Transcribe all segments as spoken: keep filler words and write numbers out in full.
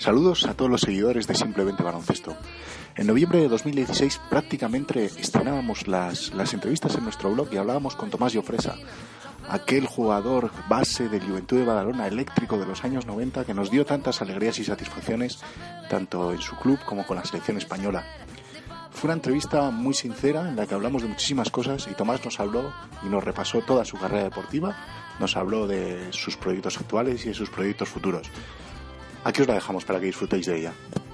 Saludos a todos los seguidores de Simplemente Baloncesto. En noviembre de dos mil dieciséis prácticamente estrenábamos las, las entrevistas en nuestro blog y hablábamos con Tomás Llofresa, aquel jugador base del Juventud de Badalona eléctrico de los años noventa que nos dio tantas alegrías y satisfacciones tanto en su club como con la selección española. Fue una entrevista muy sincera en la que hablamos de muchísimas cosas y Tomás nos habló y nos repasó toda su carrera deportiva, nos habló de sus proyectos actuales y de sus proyectos futuros. Aquí os la dejamos para que disfrutéis de ella.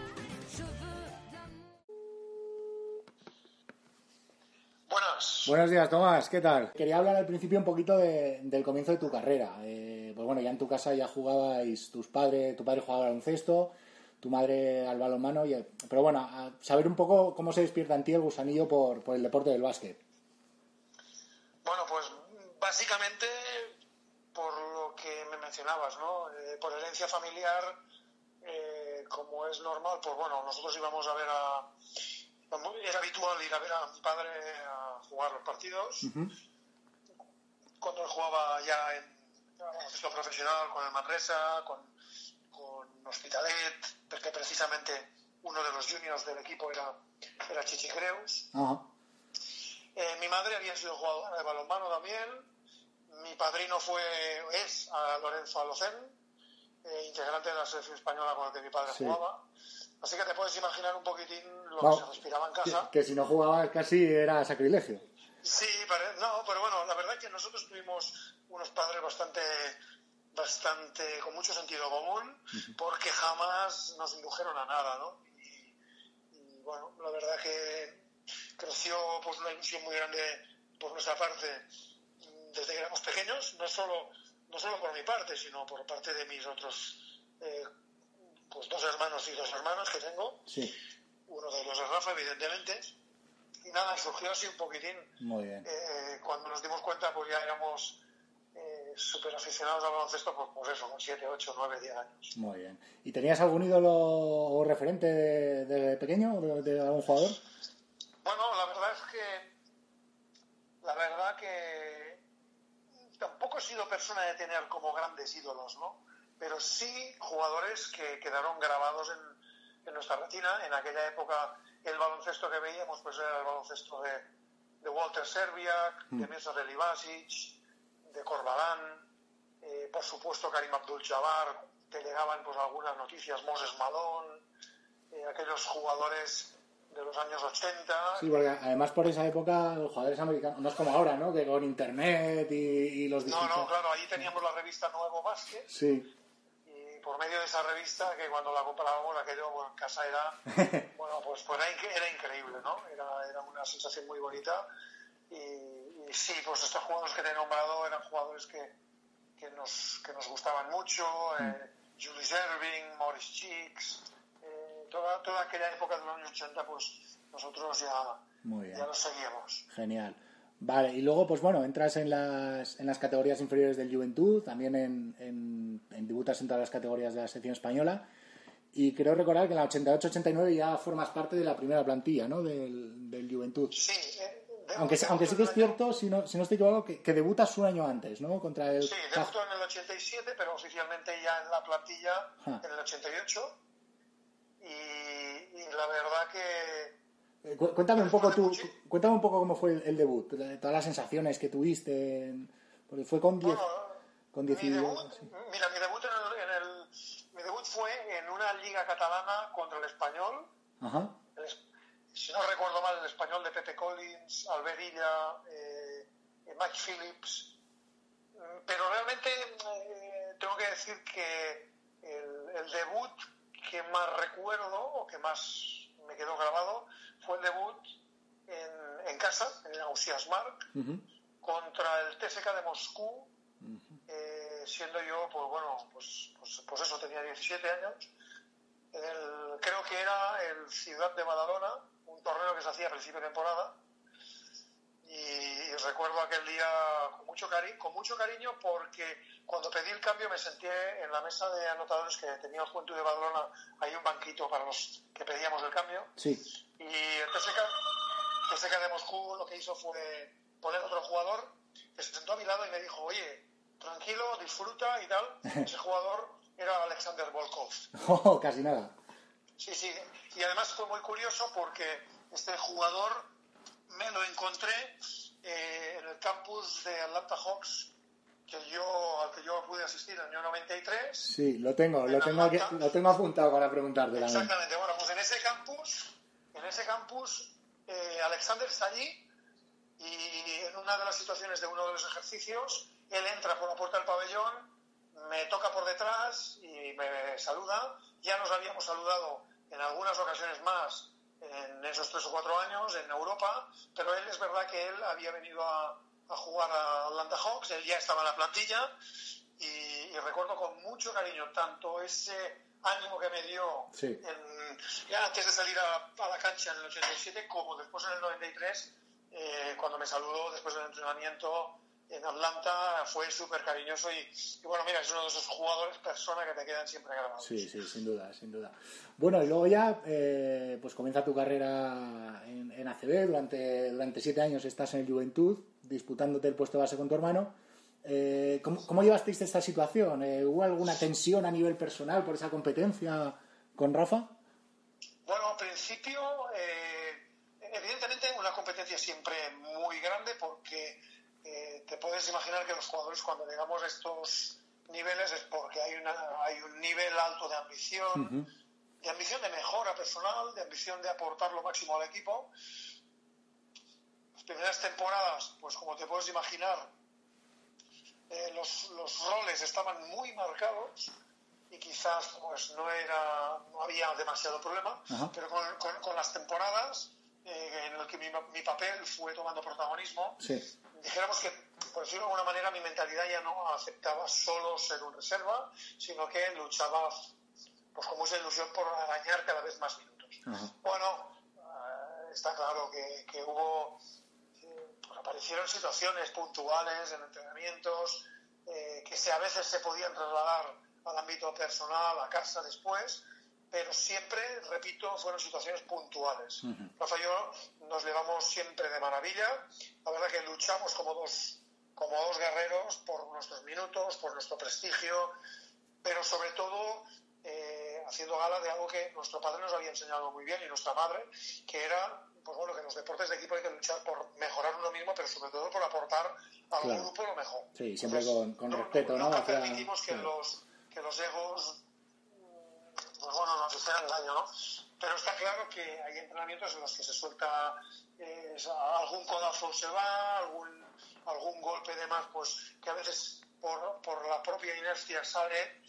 Buenas. Buenos días, Tomás, ¿qué tal? Quería hablar al principio un poquito de, del comienzo de tu carrera. Eh, pues bueno, ya en tu casa ya jugabais tus padres, tu padre jugaba al baloncesto, tu madre al balonmano, y, pero bueno, a saber un poco cómo se despierta en ti el gusanillo por, por el deporte del básquet. Bueno, pues básicamente por lo que me mencionabas, ¿no? Eh, por herencia familiar, eh, como es normal, pues bueno, nosotros íbamos a ver a... Era habitual ir a ver a mi padre a jugar los partidos. Uh-huh. Cuando él jugaba ya en baloncesto profesional con el Manresa, con, con Hospitalet, porque precisamente uno de los juniors del equipo era, era Chichi Creus. Uh-huh. Eh, mi madre había sido jugadora de balonmano también. Mi padrino fue es a Lorenzo Alocén, eh, integrante de la selección española con el que mi padre sí. jugaba. Así que te puedes imaginar un poquitín lo no, que se respiraba en casa. Que, que si no jugabas casi era sacrilegio. Sí, pero, no, pero bueno, la verdad es que nosotros tuvimos unos padres bastante, bastante con mucho sentido común, uh-huh. porque jamás nos indujeron a nada, ¿no? Y, y bueno, la verdad que creció pues una ilusión muy grande por nuestra parte desde que éramos pequeños, no solo, no solo por mi parte, sino por parte de mis otros... Eh, pues dos hermanos y dos hermanas que tengo, sí. Uno de ellos es Rafa, evidentemente, y nada, surgió así un poquitín. Muy bien. Eh, cuando nos dimos cuenta, pues ya éramos eh, súper aficionados al baloncesto, pues, pues eso, con siete, ocho, nueve, diez años. Muy bien. ¿Y tenías algún ídolo o referente de, de pequeño, de, de algún jugador? Bueno, la verdad es que, la verdad que tampoco he sido persona de tener como grandes ídolos, ¿no? Pero sí jugadores que quedaron grabados en, en nuestra retina. En aquella época el baloncesto que veíamos pues era el baloncesto de, de Walter Serbiak, mm. de Mirza Delibasic, de Corbalán, eh, por supuesto Karim Abdul-Jabbar, te llegaban pues algunas noticias, Moses Malone, eh, aquellos jugadores de los años ochenta. Sí, porque además por esa época los jugadores americanos, no es como ahora, ¿no? Que con internet y, y los distintos... No, no, claro, ahí teníamos la revista Nuevo Básquet. Sí. Por medio de esa revista, que cuando la comprábamos, aquello bueno, en casa era, bueno, pues, pues era, era increíble, ¿no? Era, era una sensación muy bonita. Y, y sí, pues estos jugadores que te he nombrado eran jugadores que, que, nos, que nos gustaban mucho. Mm. Eh, Julius Erving, Maurice Cheeks, eh, toda, toda aquella época de los años ochenta, pues nosotros ya, ya los seguíamos. Genial. Vale, y luego, pues bueno, entras en las, en las categorías inferiores del Juventud, también en, en, en debutas en todas las categorías de la selección española, y creo recordar que en la ochenta y ocho ochenta y nueve ya formas parte de la primera plantilla, ¿no?, del, del Juventud. Sí. Eh, aunque, aunque sí que es cierto, si no, si no estoy equivocado, que, que debutas un año antes, ¿no?, contra el... Sí, debutó en el ochenta y siete, pero oficialmente ya en la plantilla ah. en el ochenta y ocho, y, y la verdad que... Eh, cuéntame un poco tú, cuéntame un poco cómo fue el, el debut, todas las sensaciones que tuviste, porque fue con diez, bueno, con diez mi debut, sí. Mira, mi debut en el, en el, mi debut fue en una liga catalana contra el Español. Ajá. El, si no recuerdo mal, el Español de Pepe Collins, Albert Illa, eh, Mike Phillips, pero realmente eh, tengo que decir que el, el debut que más recuerdo o que más me quedó grabado fue el debut en, en casa, en el Ausias Mark, uh-huh. contra el T S K de Moscú, uh-huh. eh, siendo yo, pues bueno, pues, pues, pues eso, tenía diecisiete años. En el, creo que era el Ciudad de Badalona, un torneo que se hacía a principio de temporada, y, y recuerdo aquel día con mucho, cari- con mucho cariño porque cuando pedí el cambio me senté en la mesa de anotadores que tenía el Juventud de Badalona, hay un banquito para los que pedíamos el cambio. Sí. Y el T S K, T S K de Moscú lo que hizo fue poner otro jugador que se sentó a mi lado y me dijo, oye, tranquilo, disfruta y tal. Ese jugador era Alexander Volkov. Oh, casi nada. Sí, sí. Y además fue muy curioso porque este jugador me lo encontré eh, en el campus de Atlanta Hawks, que yo, al que yo pude asistir en el año noventa y tres. Sí, lo tengo, lo tengo, aquí, lo tengo apuntado para preguntarte también. Exactamente. Bueno, pues en ese campus, en ese campus, eh, Alexander está allí y en una de las situaciones de uno de los ejercicios, él entra por la puerta del pabellón, me toca por detrás y me saluda. Ya nos habíamos saludado en algunas ocasiones más en esos tres o cuatro años en Europa, pero él es verdad que él había venido a, a jugar a Atlanta Hawks, él ya estaba en la plantilla y, y recuerdo con mucho cariño tanto ese ánimo que me dio sí. en, ya antes de salir a, a la cancha en el ochenta y siete como después en el noventa y tres, eh, cuando me saludó después del entrenamiento en Atlanta, fue súper cariñoso y, y bueno, mira, es uno de esos jugadores, personas que te quedan siempre grabados. Sí, sí, sin duda, sin duda. Bueno, y luego ya, eh, pues comienza tu carrera en, en A C B, durante, durante siete años estás en el Juventud, disputándote el puesto de base con tu hermano. Eh, ¿cómo, ¿Cómo llevasteis esta situación? Eh, ¿Hubo alguna tensión a nivel personal por esa competencia con Rafa? Bueno, al principio, eh, evidentemente una competencia siempre muy grande porque Eh, te puedes imaginar que los jugadores cuando llegamos a estos niveles es porque hay, una, hay un nivel alto de ambición, uh-huh. de ambición de mejora personal, de ambición de aportar lo máximo al equipo. Las primeras temporadas, pues como te puedes imaginar, eh, los, los roles estaban muy marcados y quizás pues no era no había demasiado problema, uh-huh. pero con, con, con las temporadas eh, en el que mi, mi papel fue tomando protagonismo, sí. dijéramos que, por decirlo de alguna manera, mi mentalidad ya no aceptaba solo ser un reserva, sino que luchaba pues con mucha ilusión por arañar cada vez más minutos. Uh-huh. Bueno, uh, está claro que, que hubo, eh, pues aparecieron situaciones puntuales en entrenamientos eh, que se, a veces se podían trasladar al ámbito personal, a casa después, pero siempre, repito, fueron situaciones puntuales. Uh-huh. Rafa y yo nos llevamos siempre de maravilla. La verdad que luchamos como dos, como dos guerreros por nuestros minutos, por nuestro prestigio, pero sobre todo eh, haciendo gala de algo que nuestro padre nos había enseñado muy bien y nuestra madre, que era pues bueno, que en los deportes de equipo hay que luchar por mejorar uno mismo, pero sobre todo por aportar al claro. grupo lo mejor. Sí, siempre Entonces, con, con no, respeto, ¿no? Nunca permitimos que, claro. los, que los egos pues bueno, nos hicieran daño, ¿no? Pero está claro que hay entrenamientos en los que se suelta eh, algún codazo se va, algún, algún golpe de más, pues que a veces por, por la propia inercia sale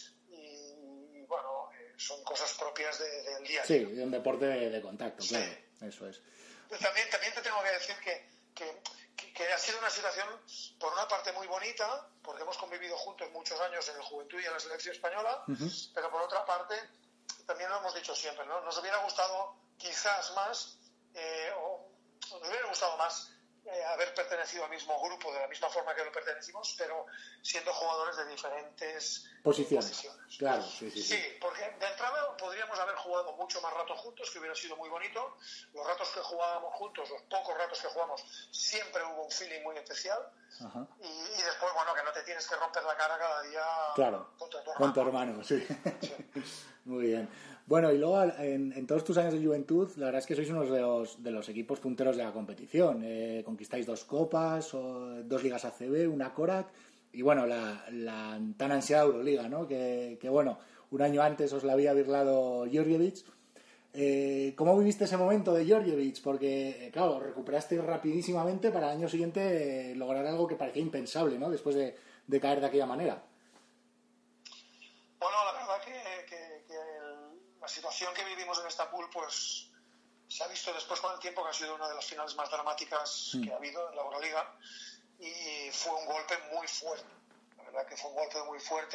y, y bueno, eh, son cosas propias de, del día a día. Sí, de un deporte de, de contacto, claro, sí. Eso es. También, también te tengo que decir que, que, que, que ha sido una situación, por una parte, muy bonita, porque hemos convivido juntos muchos años en el Juventud y en la selección española, uh-huh. pero por otra parte, también lo hemos dicho siempre, ¿no? Nos hubiera gustado quizás más, eh, o nos hubiera gustado más eh, haber pertenecido al mismo grupo de la misma forma que lo pertenecimos, pero siendo jugadores de diferentes posiciones. posiciones. Claro, sí, sí, sí. Sí, porque de entrada podríamos haber jugado mucho más rato juntos, que hubiera sido muy bonito. Los ratos que jugábamos juntos, los pocos ratos que jugamos, siempre hubo un feeling muy especial. Uh-huh. Y, y después, bueno, que no te tienes que romper la cara cada día claro, contra tu hermano. Con tu hermano, sí. sí. Muy bien. Bueno, y luego en, en todos tus años de Juventud, la verdad es que sois uno de los, de los equipos punteros de la competición. Eh, conquistáis dos copas, o, dos ligas A C B, una Korak y, bueno, la, la tan ansiada Euroliga, ¿no? Que, que, bueno, un año antes os la había birlado Georgievich. Eh, ¿Cómo viviste ese momento de Georgievich? Porque, eh, claro, recuperaste rapidísimamente para el año siguiente eh, lograr algo que parecía impensable, ¿no? Después de, de caer de aquella manera. Bueno, la verdad que, que, que el, la situación que vivimos en Estambul, pues se ha visto después con el tiempo que ha sido una de las finales más dramáticas mm. que ha habido en la Euroliga y fue un golpe muy fuerte. La verdad que fue un golpe muy fuerte,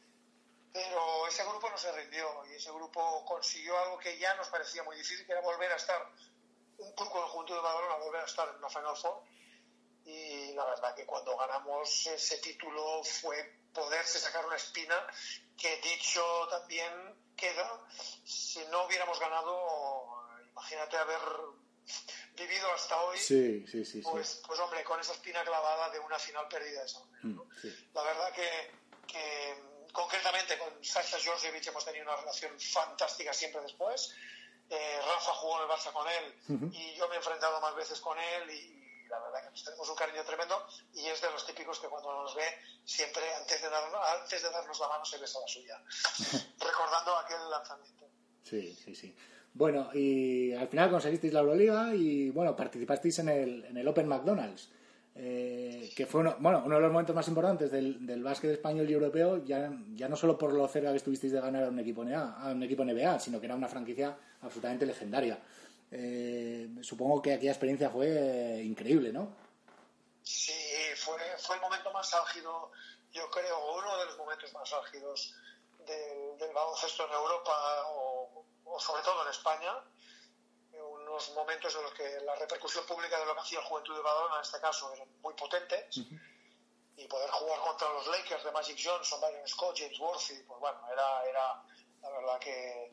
pero ese grupo no se rindió y ese grupo consiguió algo que ya nos parecía muy difícil, que era volver a estar, un club con el Juventud de Badalona, volver a estar en una Final Four. Y la verdad que cuando ganamos ese título fue poderse sacar una espina que, dicho también, queda. Si no hubiéramos ganado, imagínate haber vivido hasta hoy, sí, sí, sí, pues, sí. pues hombre, con esa espina clavada de una final perdida de esa manera, ¿no? Mm, sí. La verdad que, que concretamente con Sasha Djordjevic hemos tenido una relación fantástica siempre después. Eh, Rafa jugó en el Barça con él uh-huh. y yo me he enfrentado más veces con él y, y la verdad que nos tenemos un cariño tremendo y es de los típicos que cuando nos ve siempre antes de darnos, antes de darnos la mano se besa la suya recordando aquel lanzamiento. Sí, sí, sí. Bueno, y al final conseguisteis la Euroliga y bueno, participasteis en el, en el Open McDonald's. Eh, que fue uno, bueno, uno de los momentos más importantes del, del básquet español y europeo, ya, ya no solo por lo cerca que estuvisteis de ganar a un equipo N B A, a un equipo N B A, sino que era una franquicia absolutamente legendaria. Eh, supongo que aquella experiencia fue eh, increíble, ¿no? Sí, fue, fue el momento más álgido, yo creo, uno de los momentos más álgidos del, del baloncesto en Europa o, o sobre todo en España. Unos momentos en los que la repercusión pública de lo que hacía el Juventud de Badalona en este caso eran muy potentes uh-huh. y poder jugar contra los Lakers de Magic Johnson, Byron Scott, James Worthy, pues bueno, era, era la verdad que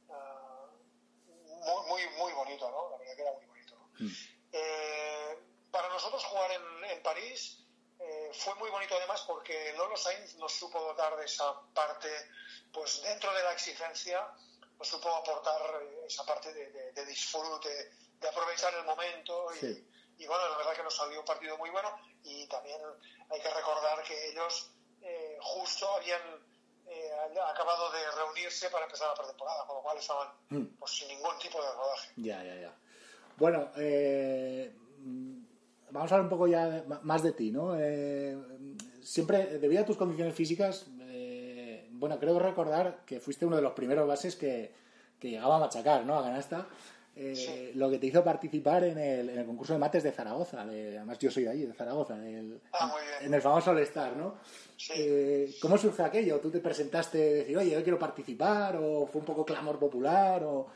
uh, muy, muy, muy bonito, ¿no? La verdad que era muy bonito, ¿no? Uh-huh. Eh, para nosotros jugar en, en París eh, fue muy bonito además porque Lolo Sainz nos supo dotar de esa parte, pues dentro de la exigencia nos supo aportar esa parte de, de, de disfrute, de aprovechar el momento y, sí. y bueno, la verdad que nos salió un partido muy bueno y también hay que recordar que ellos eh, justo habían eh, acabado de reunirse para empezar la pretemporada, con lo cual estaban mm. pues, sin ningún tipo de rodaje. Ya, ya, ya. Bueno, eh, vamos a hablar un poco ya más de ti, ¿no? Eh, siempre, debido a tus condiciones físicas, bueno, creo recordar que fuiste uno de los primeros bases que, que llegaba a machacar, ¿no? A Ganasta. Eh, sí. Lo que te hizo participar en el, en el concurso de mates de Zaragoza. De, además, yo soy de allí, de Zaragoza. Del, ah, muy bien. En el famoso All-Star, ¿no? Sí. Eh, ¿Cómo surge aquello? ¿Tú te presentaste y decir, oye, yo quiero participar? ¿O fue un poco clamor popular? O...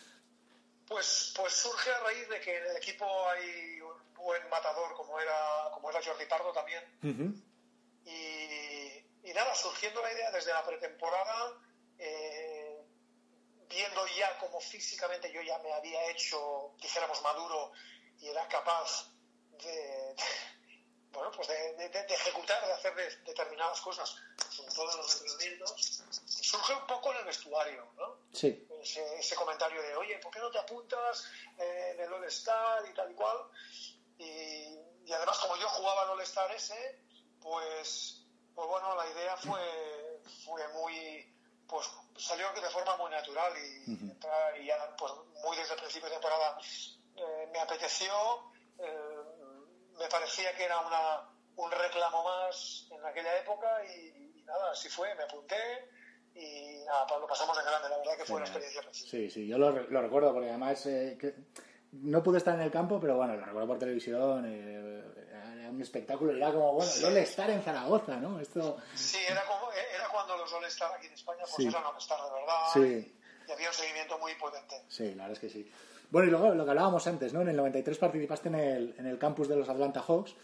Pues, pues surge a raíz de que en el equipo hay un buen matador como era, como era Jordi Pardo también. Uh-huh. Y... Y nada, surgiendo la idea desde la pretemporada, eh, viendo ya cómo físicamente yo ya me había hecho, dijéramos, maduro y era capaz de, de bueno, pues de, de, de ejecutar, de hacer de, determinadas cosas, sobre todo en los entrenamientos, surge un poco en el vestuario, ¿no? Sí. Ese, ese comentario de, oye, ¿por qué no te apuntas eh, en el All-Star y tal y cual? Y, y además, como yo jugaba el All-Star ese, pues... Pues bueno, la idea fue, fue muy, pues salió de forma muy natural y, uh-huh. y ya pues muy desde el principio de temporada eh, me apeteció, eh, me parecía que era una, un reclamo más en aquella época y, y nada, así fue, me apunté y nada, pues lo pasamos en grande, la verdad que fue una experiencia preciosa. Sí, sí, yo lo, lo recuerdo porque además eh, que no pude estar en el campo, pero bueno, lo recuerdo por televisión. Eh, un espectáculo, era como, bueno, el All-Star en Zaragoza, ¿no? Esto... Sí, era como era cuando los All-Star aquí en España pues sí. eran All-Star de verdad sí. y, y había un seguimiento muy potente. Sí, la verdad es que sí. Bueno, y luego lo que hablábamos antes, ¿no? En el noventa y tres participaste en el, en el campus de los Atlanta Hawks.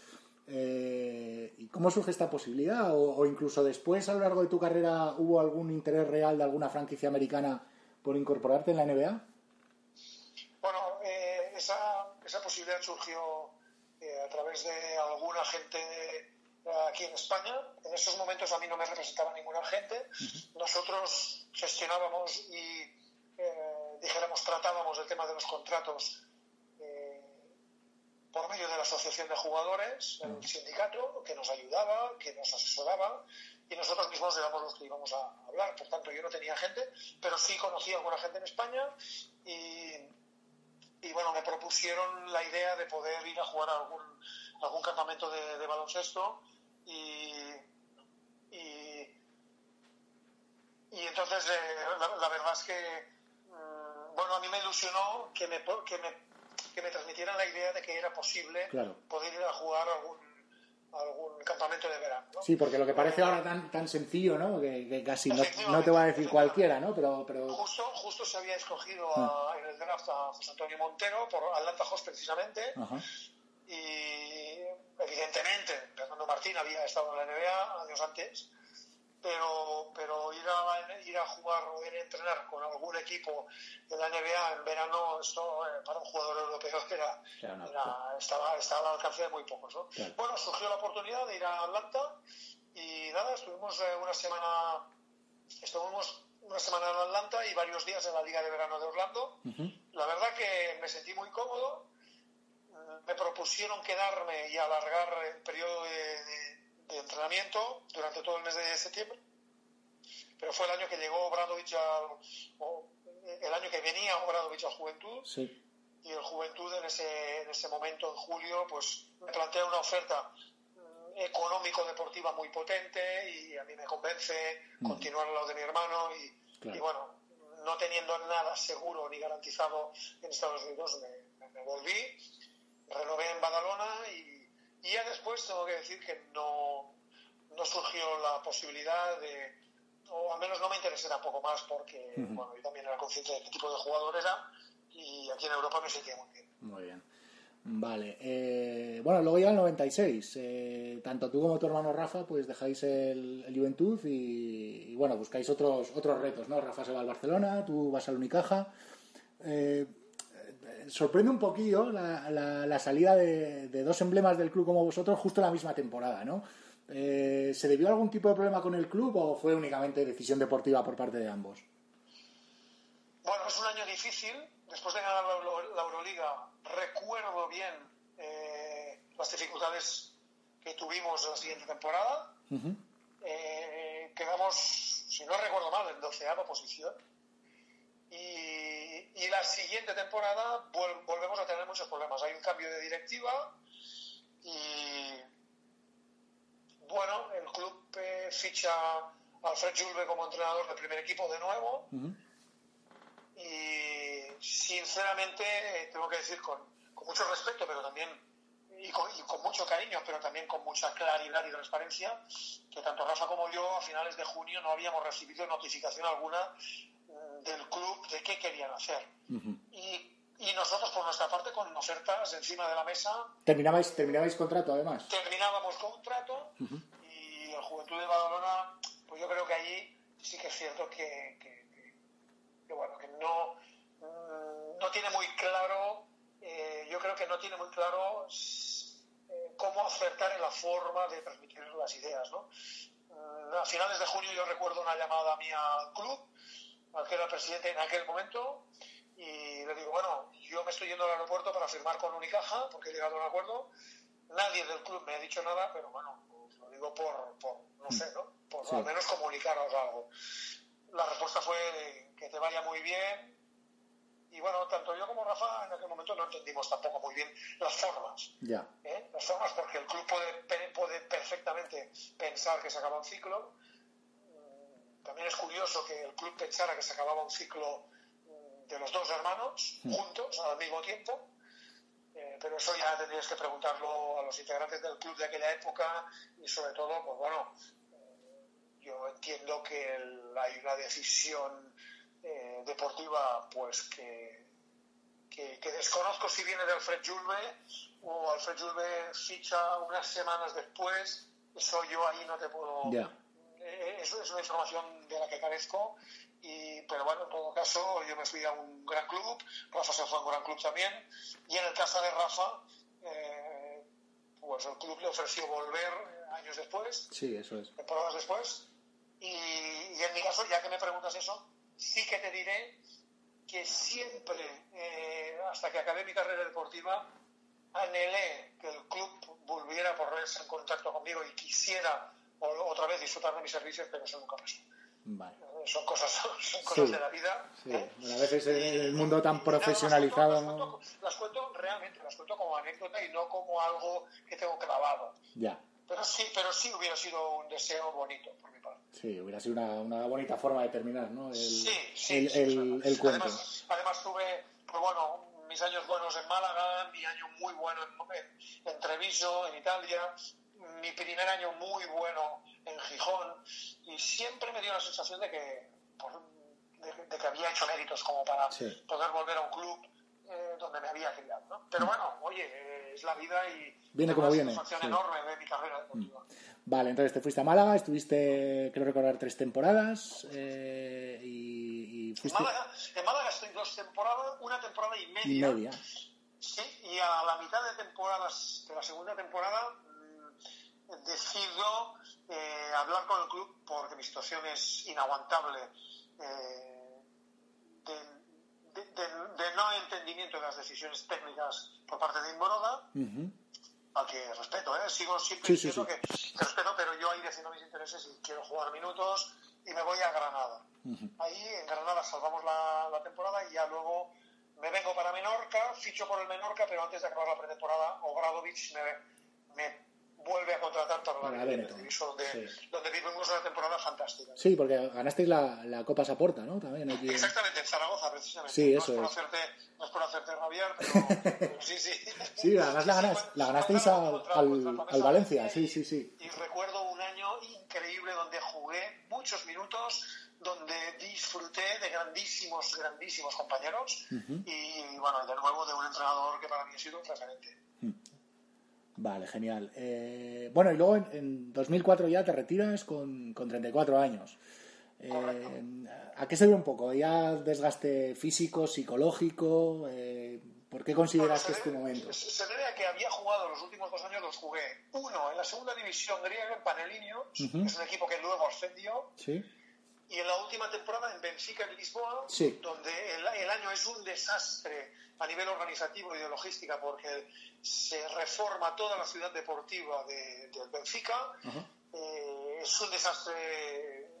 Eh, ¿Y cómo surge esta posibilidad? O, o incluso después, a lo largo de tu carrera, ¿hubo algún interés real de alguna franquicia americana por incorporarte en la N B A? Bueno, eh, esa, esa posibilidad surgió Eh, a través de algún agente eh, aquí en España. En esos momentos a mí no me representaba ningún agente. Uh-huh. Nosotros gestionábamos y, eh, dijéramos, tratábamos el tema de los contratos eh, por medio de la asociación de jugadores, el uh-huh. sindicato, que nos ayudaba, que nos asesoraba, y nosotros mismos éramos los que íbamos a hablar. Por tanto, yo no tenía agente, pero sí conocía a alguna gente en España y... Y bueno, me propusieron la idea de poder ir a jugar a algún, algún campamento de, de baloncesto y, y, y entonces eh, la, la verdad es que, mmm, bueno, a mí me ilusionó que me, que, me, que me transmitieran la idea de que era posible claro. poder ir a jugar a algún, a algún campamento de verano, ¿no? Sí, porque lo que parece ahora tan tan sencillo, ¿no? Que, que casi no, no te va a decir cualquiera, ¿no? Pero, pero... Justo, justo se había escogido a, en el draft a José Antonio Montero por Atlanta Hawks precisamente. Ajá. Y evidentemente Fernando Martín había estado en la N B A años antes, pero pero ir a ir a jugar o ir a entrenar con algún equipo de la N B A en verano, esto eh, para un jugador europeo era, claro, no, era claro. estaba estaba al alcance de muy pocos, ¿no? Claro. Bueno, surgió la oportunidad de ir a Atlanta Y nada, estuvimos eh, una semana, estuvimos una semana en Atlanta y varios días en la Liga de Verano de Orlando. Uh-huh. La verdad que me sentí muy cómodo. Me propusieron quedarme y alargar el periodo de, de, de entrenamiento durante todo el mes de septiembre, pero fue el año que llegó Obradovic al, o el año que venía Obradovic al Juventud, sí. Y el Juventud en ese, en ese momento, en julio, pues me plantea una oferta económico-deportiva muy potente y a mí me convence mm. continuar al lado de mi hermano y, claro. y bueno, no teniendo nada seguro ni garantizado en Estados Unidos, me, me, me volví, renové en Badalona y, y ya después tengo que decir que no, no surgió la posibilidad de, o al menos no me interesé tampoco más porque, mm. bueno, yo también era consciente de qué tipo de jugador era y aquí en Europa me sentía muy bien. Muy bien. Vale, eh, bueno, luego llega el noventa y seis, eh, tanto tú como tu hermano Rafa pues dejáis el, el Juventud y, y bueno, buscáis otros otros retos, ¿no? Rafa se va al Barcelona, tú vas al Unicaja. eh, sorprende un poquillo la, la, la salida de, de dos emblemas del club como vosotros justo en la misma temporada, ¿no? Eh, ¿se debió a algún tipo de problema con el club o fue únicamente decisión deportiva por parte de ambos? Bueno, es un año difícil. Después de ganar la, la Euroliga, recuerdo bien eh, las dificultades que tuvimos en la siguiente temporada. Uh-huh. Eh, quedamos, si no recuerdo mal, en doceava posición. Y, y la siguiente temporada vol- volvemos a tener muchos problemas. Hay un cambio de directiva y, bueno, el club eh, ficha a Alfred Julve como entrenador del primer equipo de nuevo. Uh-huh. Y sinceramente tengo que decir con, con mucho respeto, pero también y con, y con mucho cariño, pero también con mucha claridad y transparencia, que tanto Rafa como yo a finales de junio no habíamos recibido notificación alguna del club de qué querían hacer. Uh-huh. Y, y nosotros por nuestra parte con ofertas encima de la mesa. ¿Terminabais, terminabais contrato además? Terminábamos contrato. Uh-huh. Y el Juventud de Badalona, pues yo creo que allí sí que es cierto que, que que bueno, que no, no tiene muy claro, eh, yo creo que no tiene muy claro eh, cómo acertar en la forma de transmitir las ideas, ¿no? Eh, a finales de junio yo recuerdo una llamada mía al club, al que era el presidente en aquel momento, y le digo, bueno, yo me estoy yendo al aeropuerto para firmar con Unicaja, porque he llegado a un acuerdo, nadie del club me ha dicho nada, pero bueno, pues lo digo por, por no sé, ¿no? Por sí. Al menos comunicaros algo. La respuesta fue que te vaya muy bien y bueno, tanto yo como Rafa en aquel momento no entendimos tampoco muy bien las formas. Yeah. ¿eh? Las formas porque el club puede, puede perfectamente pensar que se acaba un ciclo. También es curioso que el club pensara que se acababa un ciclo de los dos hermanos mm. juntos al mismo tiempo. Eh, pero eso ya tendrías que preguntarlo a los integrantes del club de aquella época y sobre todo, pues bueno, yo entiendo que el, hay una decisión eh, deportiva pues que, que, que desconozco si viene de Alfred Julve o Alfred Julve ficha unas semanas después, eso yo ahí no te puedo... Yeah. Eh, eso es una información de la que carezco, y, pero bueno, en todo caso yo me fui a un gran club, Rafa se fue a un gran club también, y en el caso de Rafa, eh, pues el club le ofreció volver años después, sí, eso es. temporadas después. Y, y en mi caso, ya que me preguntas eso, sí que te diré que siempre, eh, hasta que acabé mi carrera deportiva, anhelé que el club volviera a ponerse en contacto conmigo y quisiera o, otra vez disfrutar de mis servicios, pero eso nunca pasó. Vale. Son cosas, son cosas sí, de la vida. Sí. ¿eh? Bueno, a veces en el mundo tan profesionalizado... Las cuento, las, cuento, las cuento realmente, las cuento como anécdota y no como algo que tengo clavado. Ya. Pero sí, pero sí hubiera sido un deseo bonito por mi parte. Sí, hubiera sido una, una bonita forma de terminar, ¿no? El, sí, sí, el, sí, el, el cuento. Además, además tuve, pues bueno, mis años buenos en Málaga, mi año muy bueno en, en, en Treviso, en Italia, mi primer año muy bueno en Gijón, y siempre me dio la sensación de que, pues, de, de que había hecho méritos como para sí. poder volver a un club eh, donde me había criado, ¿no? Pero bueno, oye, eh, es la vida y viene como viene. Una satisfacción sí. enorme de mi carrera deportiva. Vale, entonces te fuiste a Málaga, estuviste, creo recordar, tres temporadas eh, y, y fuiste... En Málaga, en Málaga estoy dos temporadas, una temporada y media. Y media. Sí, y a la mitad de temporadas, de la segunda temporada, mmm, decido eh, hablar con el club porque mi situación es inaguantable, eh, de, de, de, de no entendimiento de las decisiones técnicas por parte de Inboroda, uh-huh. al que respeto, ¿eh? Sigo siempre sí, diciendo sí, sí. Que, que respeto, pero yo ahí defiendo mis intereses y quiero jugar minutos y me voy a Granada. Uh-huh. Ahí en Granada salvamos la, la temporada y ya luego me vengo para Menorca, ficho por el Menorca, pero antes de acabar la pretemporada, Obradovic me, me vuelve a contratar para, para la Benetton, donde, sí. donde vivimos una temporada fantástica. Sí, porque ganasteis la, la Copa Saporta, ¿no? También aquí. Exactamente, en Zaragoza, precisamente. Sí, no, eso es por es. hacerte, no es por hacerte rabiar, pero, pero sí, sí. Sí, además la, ganas, la ganasteis al, al, al Valencia, sí, sí, sí. Y, y recuerdo un año increíble donde jugué muchos minutos, donde disfruté de grandísimos, grandísimos compañeros uh-huh. y, bueno, de nuevo de un entrenador que para mí ha sido un referente. Uh-huh. Vale, genial. Eh, bueno, y luego en, en dos mil cuatro ya te retiras con, con treinta y cuatro años. Eh, ¿A qué se ve un poco? ¿Ya desgaste físico, psicológico? Eh, ¿Por qué consideras bueno, que es tu momento? Se, se debe a que había jugado los últimos dos años, los jugué. Uno, en la segunda división griega, en Panelinios, uh-huh. que es un equipo que luego ascendió. Sí. Y en la última temporada en Benfica, en Lisboa, sí. donde el, el año es un desastre a nivel organizativo y de logística porque se reforma toda la ciudad deportiva de, de Benfica. Uh-huh. Eh, es un desastre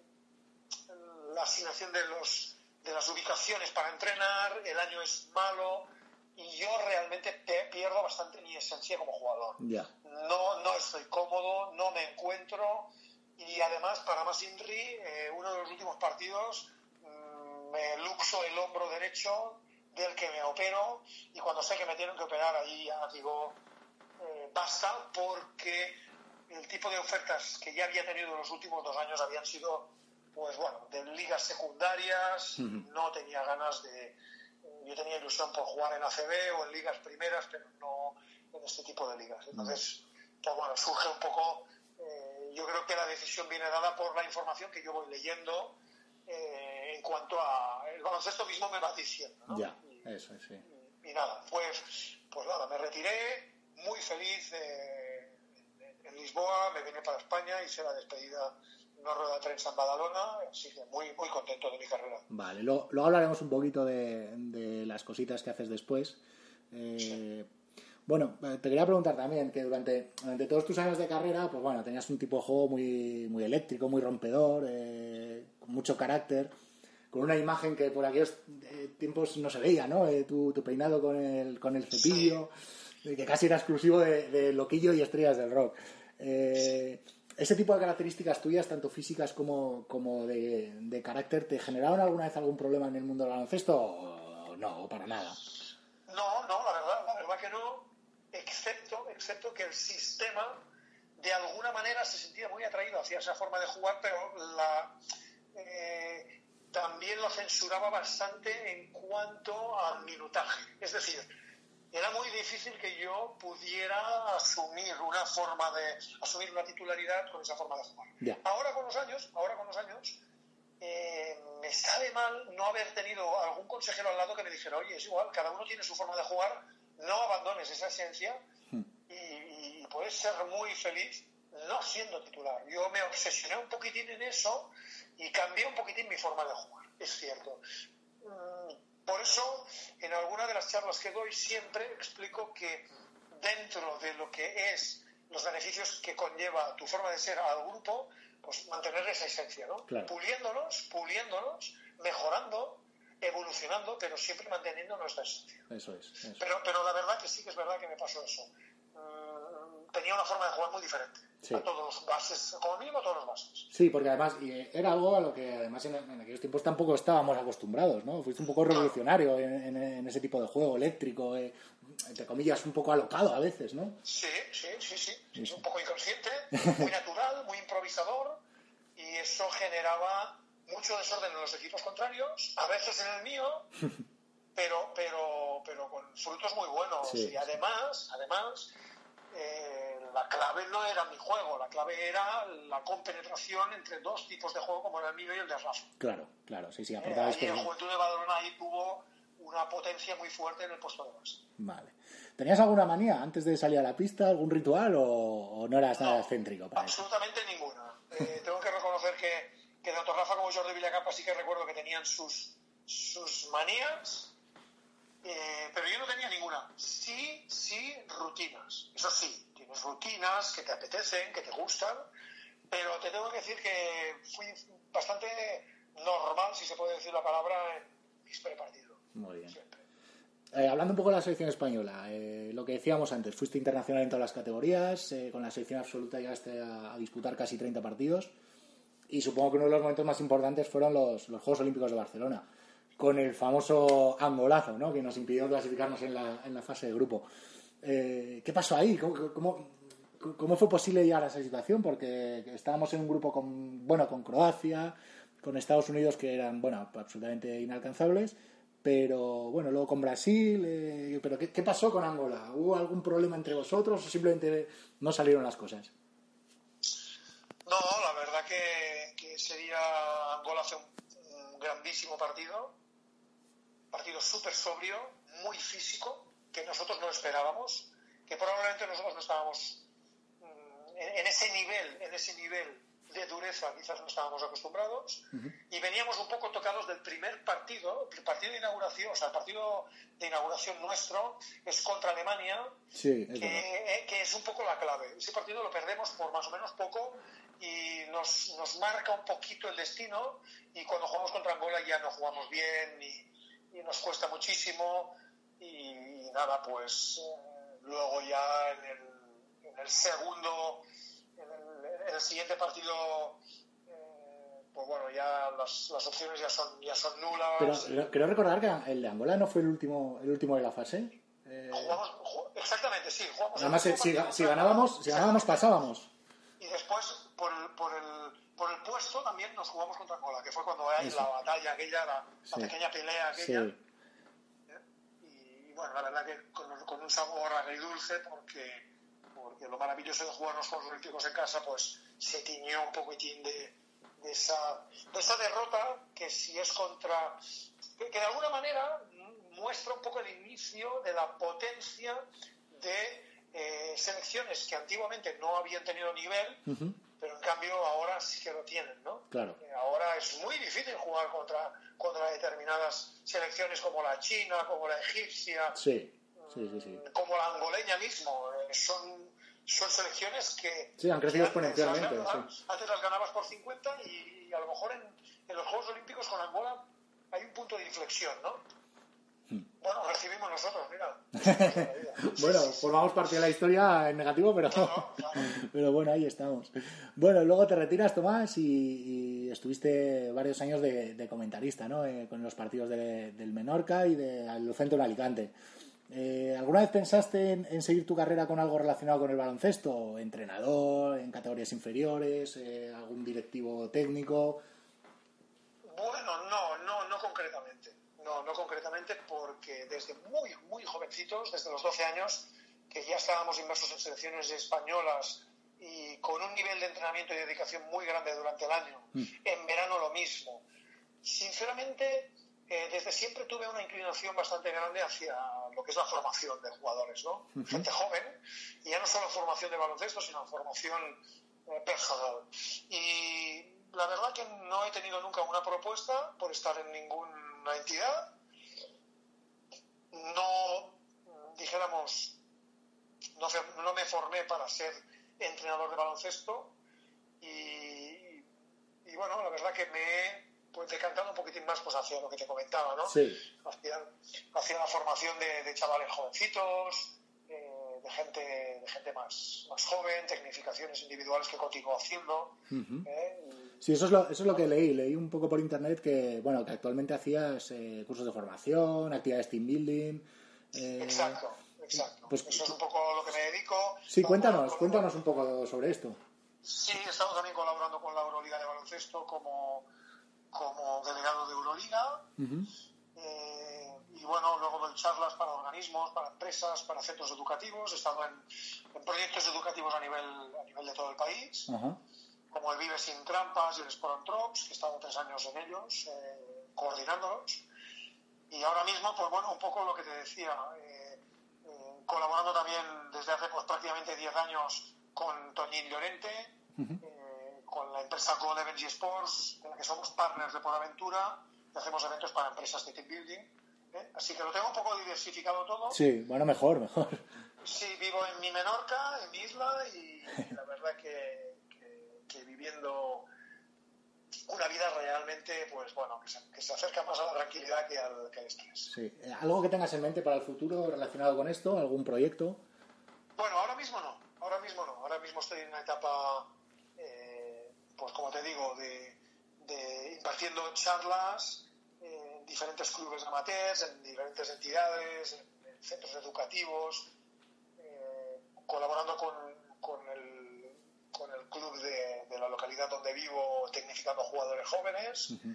la asignación de, los, de las ubicaciones para entrenar, el año es malo y yo realmente pierdo bastante mi esencia como jugador. Yeah. No, no estoy cómodo, no me encuentro. Y además, para más Inri, eh, uno de los últimos partidos mmm, me luxo el hombro derecho del que me opero y cuando sé que me tienen que operar ahí ya digo eh, basta, porque el tipo de ofertas que ya había tenido en los últimos dos años habían sido, pues bueno, de ligas secundarias, uh-huh. no tenía ganas de... Yo tenía ilusión por jugar en A C B o en ligas primeras, pero no en este tipo de ligas. Entonces, uh-huh. pues bueno, surge un poco... Eh, yo creo que la decisión viene dada por la información que yo voy leyendo eh, en cuanto a el baloncesto mismo me va diciendo, ¿no? Ya, eso es, sí. Y, y nada, pues, pues nada, me retiré muy feliz eh, en, en Lisboa, me vine para España, hice la despedida en una rueda de prensa en Badalona, así que muy, muy contento de mi carrera. Vale, luego, luego hablaremos un poquito de, de las cositas que haces después. Eh, sí. Bueno, te quería preguntar también que durante, durante todos tus años de carrera, pues bueno, tenías un tipo de juego muy, muy eléctrico, muy rompedor, eh, con mucho carácter, con una imagen que por aquellos eh, tiempos no se veía, ¿no? Eh, tu, tu peinado con el, con el cepillo, sí. que casi era exclusivo de, de Loquillo y Estrellas del Rock. Eh, sí. ¿Ese tipo de características tuyas, tanto físicas como, como de, de carácter, te generaron alguna vez algún problema en el mundo del baloncesto o no, o para nada? No, no, la verdad, la verdad que no. Excepto, excepto que el sistema de alguna manera se sentía muy atraído hacia esa forma de jugar, pero la, eh, también lo censuraba bastante en cuanto al minutaje. Es decir, era muy difícil que yo pudiera asumir una forma de asumir una titularidad con esa forma de jugar. Yeah. Ahora con los años, ahora con los años, eh, me sabe mal no haber tenido algún consejero al lado que me dijera, oye, es igual, cada uno tiene su forma de jugar. No abandones esa esencia y, y puedes ser muy feliz no siendo titular. Yo me obsesioné un poquitín en eso y cambié un poquitín mi forma de jugar, es cierto. Por eso, en alguna de las charlas que doy siempre explico que dentro de lo que es los beneficios que conlleva tu forma de ser al grupo, pues mantener esa esencia, ¿no? Claro. Puliéndonos, puliéndonos, mejorando, evolucionando, pero siempre manteniendo nuestra esencia. Eso es. Eso. Pero, pero la verdad que sí que es verdad que me pasó eso. Mm, tenía una forma de jugar muy diferente. Sí. A todos los bases, como mínimo a todos los bases. Sí, porque además era algo a lo que además en, en aquellos tiempos tampoco estábamos acostumbrados, ¿no? Fuiste un poco revolucionario en, en, en ese tipo de juego eléctrico, eh, entre comillas, un poco alocado a veces, ¿no? Sí, sí, sí, sí. sí, sí. Un poco inconsciente, muy natural, muy improvisador, y eso generaba mucho desorden en los equipos contrarios, a veces en el mío, pero pero pero con frutos muy buenos. Sí, y además, sí. además eh, la clave no era mi juego, la clave era la compenetración entre dos tipos de juego como era el mío y el de Rafa. Claro, claro, sí, sí. Eh, ahí el Juventud de Badalona ahí tuvo una potencia muy fuerte en el puesto de base. Vale. ¿Tenías alguna manía antes de salir a la pista, algún ritual o, o no eras nada no, excéntrico para absolutamente eso? ninguna. Eh, tengo que reconocer que, que tanto Rafa como Jordi Villacampa sí que recuerdo que tenían sus, sus manías, eh, pero yo no tenía ninguna. Sí, sí, rutinas. Eso sí, tienes rutinas que te apetecen, que te gustan, pero te tengo que decir que fui bastante normal, si se puede decir la palabra, en mis prepartidos. Muy bien. Siempre. Eh, hablando un poco de la selección española, eh, lo que decíamos antes, fuiste internacional en todas las categorías, eh, con la selección absoluta llegaste a, a disputar casi treinta partidos y supongo que uno de los momentos más importantes fueron los, los Juegos Olímpicos de Barcelona, con el famoso angolazo, ¿no?, que nos impidió clasificarnos en la, en la fase de grupo. Eh, ¿Qué pasó ahí? ¿Cómo, cómo, ¿Cómo fue posible llegar a esa situación? Porque estábamos en un grupo con, bueno, con Croacia, con Estados Unidos, que eran, bueno, absolutamente inalcanzables, pero bueno, luego con Brasil, eh, pero ¿qué, ¿qué pasó con Angola? ¿Hubo algún problema entre vosotros o simplemente no salieron las cosas? No, la verdad que, que sería Angola hace un, un grandísimo partido, partido súper sobrio, muy físico, que nosotros no esperábamos, que probablemente nosotros no estábamos mm, en, en ese nivel, en ese nivel de dureza, quizás no estábamos acostumbrados, uh-huh. Y veníamos un poco tocados del primer partido, el partido de inauguración, o sea, el partido de inauguración nuestro es contra Alemania, sí, es que, eh, que es un poco la clave. Ese partido lo perdemos por más o menos poco y nos, nos marca un poquito el destino, y cuando jugamos contra Angola ya no jugamos bien y, y nos cuesta muchísimo, y, y nada, pues eh, luego ya en el, en el segundo... En el, en el siguiente partido, eh, pues bueno, ya las, las opciones ya son ya son nulas. Pero creo recordar que el de Angola no fue el último el último de la fase. Eh... Jugamos, jug, exactamente, sí. Jugamos Además, si, si, si ganábamos, si ganábamos pasábamos. Y después, por el, por el por el puesto, también nos jugamos contra Angola, que fue cuando hay Eso. la batalla aquella, la, sí. la pequeña pelea aquella. Sí. ¿Eh? Y bueno, la verdad que con, con un sabor agridulce, porque porque lo maravilloso de jugar los Juegos Olímpicos en casa, pues se tiñó un poquitín de, de, esa, de esa derrota, que si es contra... que, que de alguna manera muestra un poco el inicio de la potencia de eh, selecciones que antiguamente no habían tenido nivel, uh-huh. pero en cambio ahora sí que lo tienen, ¿no? Claro. Eh, ahora es muy difícil jugar contra, contra determinadas selecciones como la china, como la egipcia... Sí. Sí, sí, sí. Como la angoleña mismo, eh, son, son selecciones que... Sí, han crecido exponencialmente. Antes, sí. antes las ganabas por cincuenta y, y a lo mejor en, en los Juegos Olímpicos con Angola hay un punto de inflexión, ¿no? Hmm. Bueno, recibimos nosotros, mira. Bueno, sí, sí, formamos parte de la historia en negativo, pero, claro, claro. pero bueno, ahí estamos. Bueno, luego te retiras, Tomás, y, y estuviste varios años de, de comentarista, ¿no? Eh, con los partidos de, del Menorca y del Centro en Alicante. Eh, ¿Alguna vez pensaste en, en seguir tu carrera con algo relacionado con el baloncesto? ¿Entrenador, en categorías inferiores, eh, algún directivo técnico? Bueno, no, no, no concretamente. No, no concretamente porque desde muy, muy jovencitos, desde los doce años, que ya estábamos inmersos en selecciones españolas y con un nivel de entrenamiento y dedicación muy grande durante el año, mm. en verano lo mismo. Sinceramente... Eh, desde siempre tuve una inclinación bastante grande hacia lo que es la formación de jugadores, ¿no? Uh-huh. Gente joven, y ya no solo formación de baloncesto, sino formación eh, personal. Y la verdad que no he tenido nunca una propuesta por estar en ninguna entidad. No, dijéramos, no, no me formé para ser entrenador de baloncesto y, y bueno, la verdad que me he pues decantando un poquitín más pues hacia lo que te comentaba, ¿no? Sí. Hacia, hacia la formación de, de chavales jovencitos, eh, de gente de gente más, más joven, tecnificaciones individuales que continúo haciendo. Uh-huh. ¿eh? Y, sí, eso es, lo, eso es lo que leí. Leí un poco por internet que, bueno, que actualmente hacías eh, cursos de formación, actividades team building. Eh, exacto, exacto. Pues, eso es un poco lo que me dedico. Sí, cuéntanos, cuéntanos un poco sobre esto. Sí, he estado también colaborando con la Euroliga de baloncesto como... como delegado de Euroliga, uh-huh. eh, y bueno, luego doy charlas para organismos, para empresas, para centros educativos. He estado en, en proyectos educativos a nivel a nivel de todo el país, uh-huh. como el Vive Sin Trampas y el Sport on Drops, que he estado tres años en ellos, eh, coordinándolos. Y ahora mismo, pues bueno, un poco lo que te decía, eh, eh, colaborando también desde hace pues prácticamente diez años con Toñín Llorente, uh-huh. eh, con la empresa Gold Events y Sports, en la que somos partners de PortAventura, y hacemos eventos para empresas de team building. ¿eh? Así que lo tengo un poco diversificado todo. Sí, bueno, mejor, mejor. Sí, vivo en mi Menorca, en mi isla, y, y la verdad que, que, que viviendo una vida realmente, pues bueno, que se, que se acerca más a la tranquilidad que al, que al estrés. Sí. ¿Algo que tengas en mente para el futuro relacionado con esto? ¿Algún proyecto? Bueno, ahora mismo no, ahora mismo no. Ahora mismo estoy en una etapa, eh, pues como te digo, de, de impartiendo charlas en diferentes clubes amateurs, en diferentes entidades, en, en centros educativos, eh, colaborando con, con, el, con el club de, de la localidad donde vivo, tecnificando jugadores jóvenes. Uh-huh.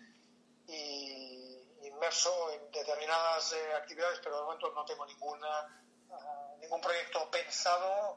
Y inmerso en determinadas eh, actividades, pero de momento no tengo ninguna uh, ningún proyecto pensado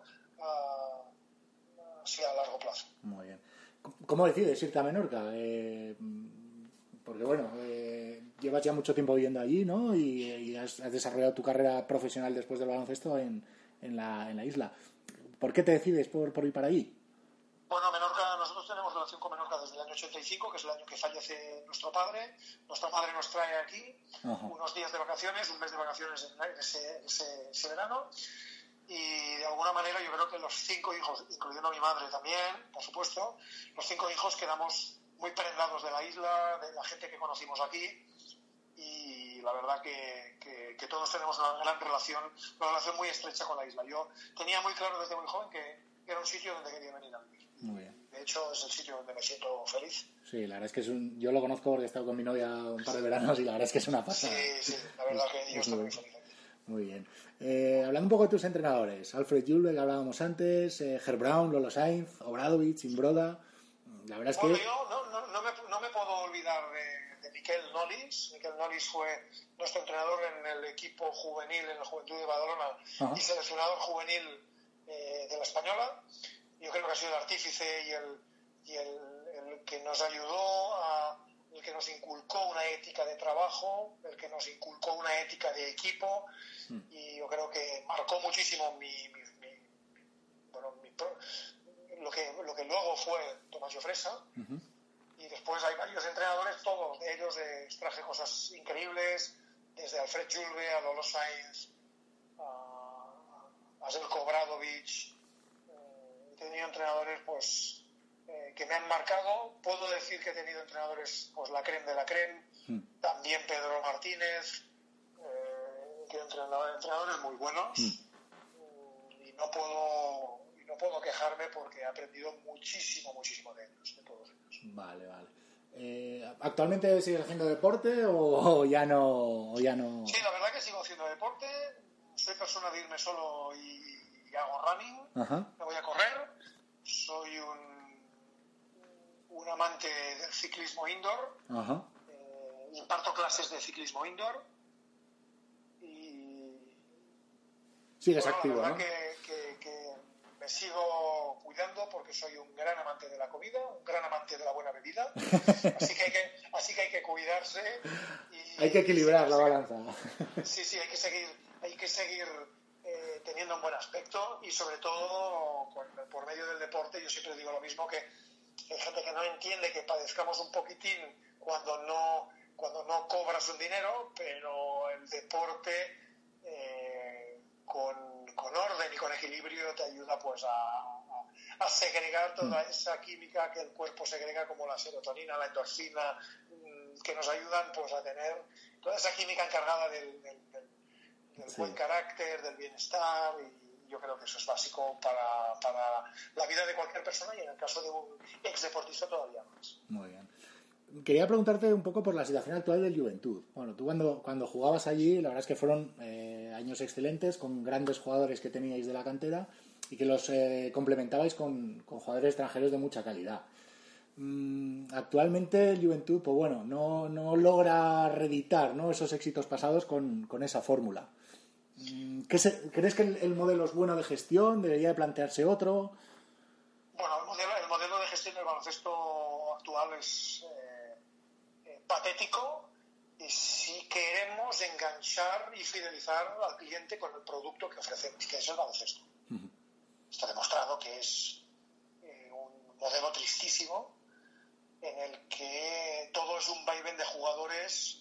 uh, así a largo plazo. Muy bien. ¿Cómo decides irte a Menorca? Eh, porque bueno, eh, llevas ya mucho tiempo viviendo allí, ¿no? Y, y has, has desarrollado tu carrera profesional después del baloncesto en, en, la, en la isla. ¿Por qué te decides por, por ir para allí? Bueno, Menorca, nosotros tenemos relación con Menorca desde el año ochenta y cinco, que es el año que fallece nuestro padre. Nuestra madre nos trae aquí Ajá. unos días de vacaciones, un mes de vacaciones en ese, ese, ese verano. Y de alguna manera yo creo que los cinco hijos, incluyendo a mi madre también, por supuesto, los cinco hijos quedamos muy prendados de la isla, de la gente que conocimos aquí. Y la verdad que, que, que todos tenemos una gran relación, una relación muy estrecha con la isla. Yo tenía muy claro desde muy joven que era un sitio donde quería venir a vivir. Muy bien. De hecho, es el sitio donde me siento feliz. Sí, la verdad es que es un... Yo lo conozco porque he estado con mi novia un par de veranos y la verdad es que es una pasada. Sí, sí, la verdad que yo estoy muy feliz aquí. Muy bien. Eh, hablando un poco de tus entrenadores, Alfred Julve, que hablábamos antes, eh, Herb Brown, Lolo Sainz, Obradovic, Imbroda. La verdad es bueno, que... yo no, no, no, me, no me puedo olvidar de, de Miquel Nolis. Miquel Nolis fue nuestro entrenador en el equipo juvenil, en la Juventud de Badalona, Ajá. y seleccionador juvenil eh, de la Española. Yo creo que ha sido el artífice y el, y el, el que nos ayudó, a, el que nos inculcó una ética de trabajo, el que nos inculcó una ética de equipo, mm. y yo creo que marcó muchísimo mi, mi, mi, bueno, mi, lo, que, lo que luego fue Tomás Llofresa. Uh-huh. Y después hay varios entrenadores, todos de ellos eh, extraje cosas increíbles, desde Alfred Julve a Lolo Sainz, a, a Željko Obradovic. He tenido entrenadores pues eh, que me han marcado. Puedo decir que he tenido entrenadores pues la creme de la creme, mm. también Pedro Martínez, eh, que he entrenado entrenadores muy buenos, mm. y no puedo y no puedo quejarme porque he aprendido muchísimo muchísimo de ellos, de todos ellos. Vale, vale. Eh, ¿Actualmente sigues haciendo deporte o, o ya no o ya no? Sí, la verdad que sigo haciendo deporte. Soy persona de irme solo y y hago running, Ajá. me voy a correr, soy un, un amante del ciclismo indoor, Ajá. Eh, imparto clases de ciclismo indoor y sigues bueno, activo, la verdad ¿no? que, que, que me sigo cuidando porque soy un gran amante de la comida, un gran amante de la buena bebida, así que hay que, así que, hay que cuidarse y hay que equilibrar y la balanza. Sí, sí, hay que seguir, hay que seguir Eh, teniendo un buen aspecto y sobre todo con, por medio del deporte. Yo siempre digo lo mismo, que hay gente que no entiende que padezcamos un poquitín cuando no cuando no cobras un dinero, pero el deporte eh, con, con orden y con equilibrio te ayuda pues a, a, a segregar toda esa química que el cuerpo segrega, como la serotonina, la endorfina, que nos ayudan pues a tener toda esa química encargada del, del, del del sí. buen carácter, del bienestar, y yo creo que eso es básico para, para la vida de cualquier persona y en el caso de un ex deportista todavía más. Muy bien. Quería preguntarte un poco por la situación actual del Juventud. Bueno, tú cuando, cuando jugabas allí, la verdad es que fueron eh, años excelentes, con grandes jugadores que teníais de la cantera y que los eh, complementabais con, con jugadores extranjeros de mucha calidad. Mm, actualmente el Juventud, pues bueno, no, no logra reeditar, ¿no?, esos éxitos pasados con, con esa fórmula. ¿Qué se, ¿Crees que el, el modelo es bueno de gestión? ¿Debería de plantearse otro? Bueno, el modelo, el modelo de gestión del baloncesto actual es eh, eh, patético, y si queremos enganchar y fidelizar al cliente con el producto que ofrecemos, que es el baloncesto. Uh-huh. Está demostrado que es eh, un modelo tristísimo, en el que todo es un vaivén de jugadores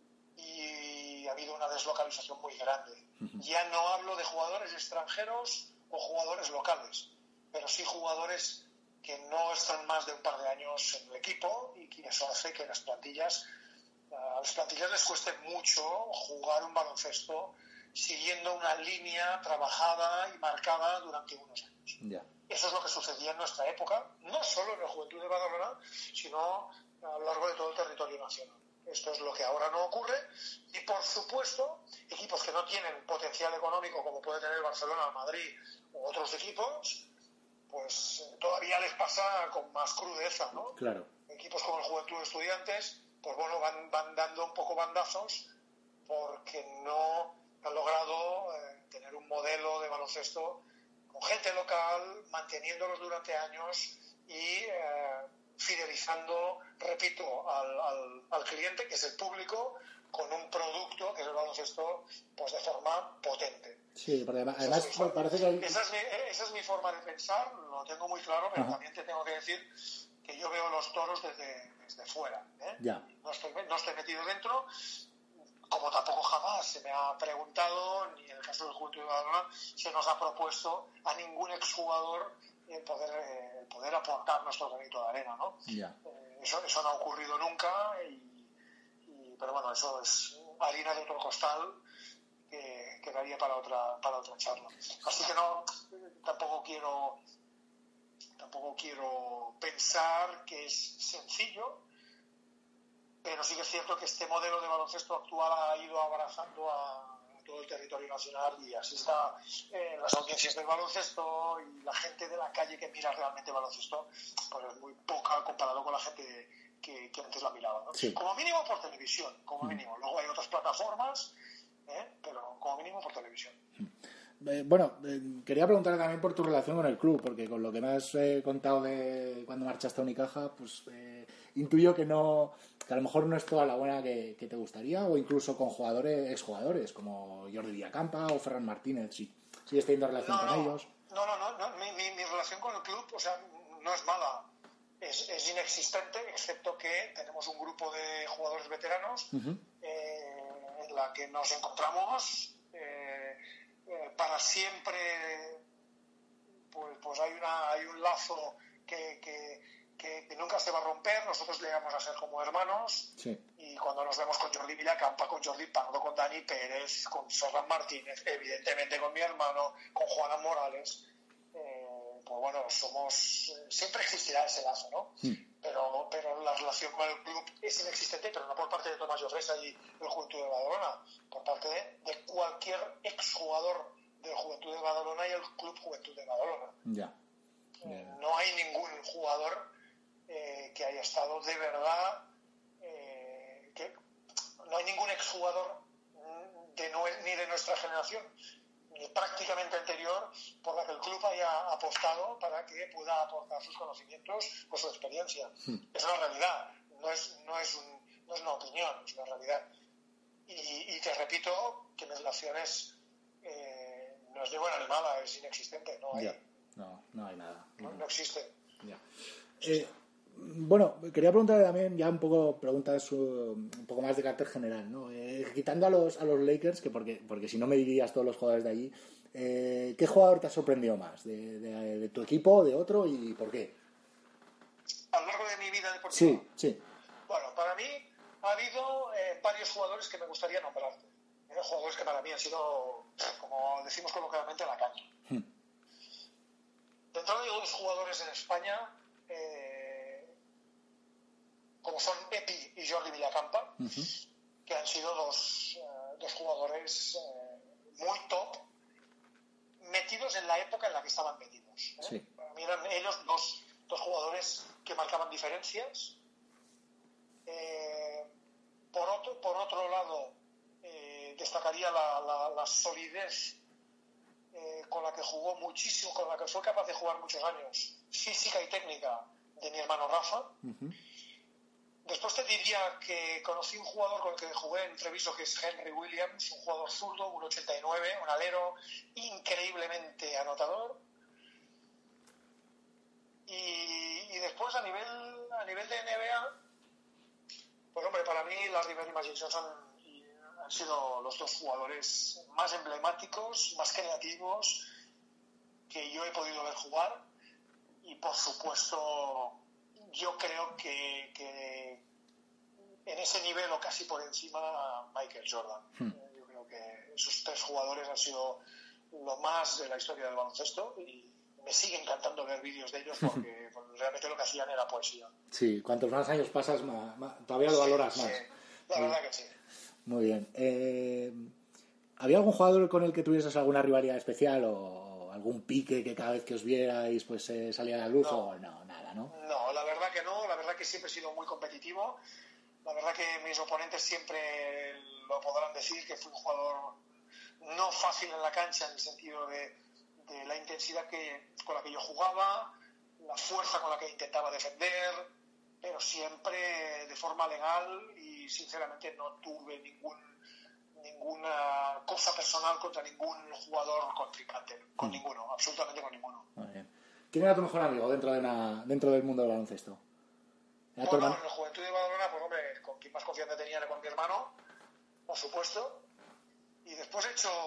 y ha habido una deslocalización muy grande. Uh-huh. Ya no hablo de jugadores extranjeros o jugadores locales, pero sí jugadores que no están más de un par de años en el equipo, y que eso hace que las plantillas, a las plantillas les cueste mucho jugar un baloncesto siguiendo una línea trabajada y marcada durante unos años. Yeah. Eso es lo que sucedía en nuestra época, no solo en la Juventud de Badalona, sino a lo largo de todo el territorio nacional. Esto es lo que ahora no ocurre, y por supuesto equipos que no tienen potencial económico como puede tener Barcelona, Madrid u otros equipos, pues eh, todavía les pasa con más crudeza, ¿no? Claro. Equipos como el Juventud de Estudiantes, pues bueno, van, van dando un poco bandazos porque no han logrado eh, tener un modelo de baloncesto con gente local, manteniéndolos durante años y eh, fidelizando, repito, al, al, al cliente, que es el público, con un producto que es el baloncesto, pues de forma potente. Sí, porque además, esa, es mi, parece que hay... esa, es mi, esa es mi forma de pensar, lo tengo muy claro, pero Ajá. también te tengo que decir que yo veo los toros desde, desde fuera. ¿eh? Ya. No estoy, no estoy metido dentro, como tampoco jamás se me ha preguntado, ni en el caso del Juventud de Badalona se nos ha propuesto a ningún exjugador eh, poder, eh, poder aportar nuestro granito de arena, ¿no? Ya. Eh, eso, eso no ha ocurrido nunca, y, y, pero bueno, eso es harina de otro costal que quedaría para otra para otra charla. Así que no, tampoco quiero tampoco quiero pensar que es sencillo, pero sí que es cierto que este modelo de baloncesto actual ha ido abrazando a, a todo el territorio nacional, y así está en eh, las audiencias del baloncesto, y la gente de la calle que mira realmente baloncesto pues es muy poca comparado con la gente que, que antes la miraba, ¿no? Sí. Como mínimo por televisión, como mínimo. Luego hay otras plataformas, ¿eh? pero como mínimo por televisión. Eh, bueno, eh, quería preguntar también por tu relación con el club, porque con lo que me has eh, contado de cuando marchaste a Unicaja, pues eh, intuyo que no, que a lo mejor no es toda la buena que, que te gustaría, o incluso con jugadores, exjugadores como Jordi Villacampa o Ferran Martínez, si sigues teniendo relación no, con no, ellos. No, no, no, no mi, mi, mi relación con el club, o sea, no es mala, es, es inexistente, excepto que tenemos un grupo de jugadores veteranos uh-huh. eh, en la que nos encontramos eh, eh, para siempre, pues, pues hay una hay un lazo que, que, que, que nunca se va a romper. Nosotros llegamos a ser como hermanos, sí. Y cuando nos vemos con Jordi Villacampa, con Jordi Pardo, con Dani Pérez, con Ferran Martínez, evidentemente con mi hermano, con Juana Morales, eh, pues bueno, somos, siempre existirá ese lazo, ¿no? Sí. Pero, pero la relación con el club es inexistente, pero no por parte de Tomás Llofresa y el Juventud de Badalona, por parte de, de cualquier exjugador del Juventud de Badalona y el Club Juventud de Badalona. Ya. Eh, no hay ningún jugador eh, que haya estado de verdad, eh, que no hay ningún exjugador de no, ni de nuestra generación ni prácticamente anterior por la que el club haya apostado para que pueda aportar sus conocimientos o su experiencia. Hmm. Es una realidad, no es, no es, un, no es una opinión, es una realidad. Y, y te repito que mi relación es, eh, no es de buena ni mala, es inexistente, no hay. Ya. No, no hay nada. No, no existe. Ya. Eh, bueno, quería preguntarle también ya un poco preguntas uh, un poco más de carácter general, ¿no? Eh, quitando a los a los Lakers, que porque porque si no me dirías todos los jugadores de allí, eh, ¿qué jugador te ha sorprendido más de, de, de tu equipo, de otro, y por qué? A lo largo de mi vida deportiva. Sí, sí. Bueno, para mí ha habido eh, varios jugadores que me gustaría nombrarte. Eh, jugadores que para mí han sido, como decimos coloquialmente, la caña. Hmm. Dentro de dos jugadores en España, eh, como son Epi y Jordi Villacampa, uh-huh. que han sido dos, eh, dos jugadores eh, muy top, metidos en la época en la que estaban metidos. ¿eh? Sí. Para mí eran ellos dos, dos jugadores que marcaban diferencias. Eh, por, otro, por otro lado, eh, destacaría la, la, la solidez Eh, con la que jugó muchísimo, con la que fue capaz de jugar muchos años, física y técnica, de mi hermano Rafa. Uh-huh. Después te diría que conocí un jugador con el que jugué en Treviso, que es Henry Williams, un jugador zurdo, un ochenta y nueve, un alero increíblemente anotador. Y, y después a nivel a nivel de N B A, pues hombre, para mí Larry Bird y Magic Johnson han sido los dos jugadores más emblemáticos, más creativos que yo he podido ver jugar, y por supuesto yo creo que, que en ese nivel o casi por encima Michael Jordan. Hmm. Yo creo que esos tres jugadores han sido lo más de la historia del baloncesto y me sigue encantando ver vídeos de ellos porque, porque realmente lo que hacían era poesía. Sí, cuantos más años pasas, más, más, todavía lo sí, valoras más. Sí, la sí. verdad que sí. Muy bien. Eh, ¿Había algún jugador con el que tuvieses alguna rivalidad especial o algún pique que cada vez que os vierais pues eh, salía a la luz? No, o no, nada, ¿no? No, la verdad que no. La verdad que siempre he sido muy competitivo. La verdad que mis oponentes siempre lo podrán decir, que fui un jugador no fácil en la cancha en el sentido de, de la intensidad que, con la que yo jugaba, la fuerza con la que intentaba defender, pero siempre de forma legal y sinceramente no tuve ningún ninguna cosa personal contra ningún jugador contrincante, con mm. ninguno, absolutamente con ninguno. Muy bien. ¿Quién era tu mejor amigo dentro de una, dentro del mundo del baloncesto? Bueno, en la juventud de Badalona, pues hombre, con quien más confianza tenía era con mi hermano, por supuesto, y después he hecho